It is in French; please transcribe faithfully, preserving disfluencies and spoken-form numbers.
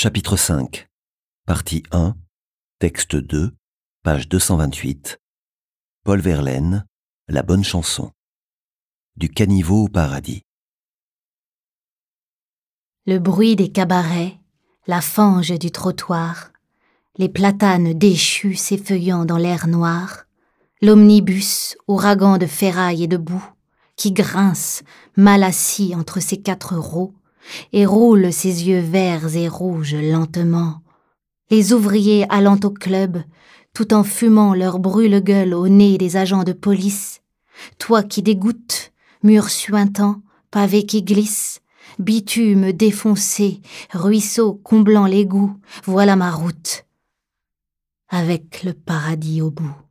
Chapitre cinq, Partie un, Texte deux, page deux cent vingt-huit. Paul Verlaine, La bonne chanson. Du caniveau au paradis. Le bruit des cabarets, la fange du trottoir, les platanes déchus s'effeuillant dans l'air noir, l'omnibus, ouragan de ferraille et de boue, qui grince, mal assis entre ses quatre roues, et roule ses yeux verts et rouges lentement, les ouvriers allant au club, tout en fumant leur brûle-gueule au nez des agents de police, toi qui dégoûtes, mur suintant, pavé qui glisse, bitume défoncé, ruisseau comblant l'égout, voilà ma route, avec le paradis au bout.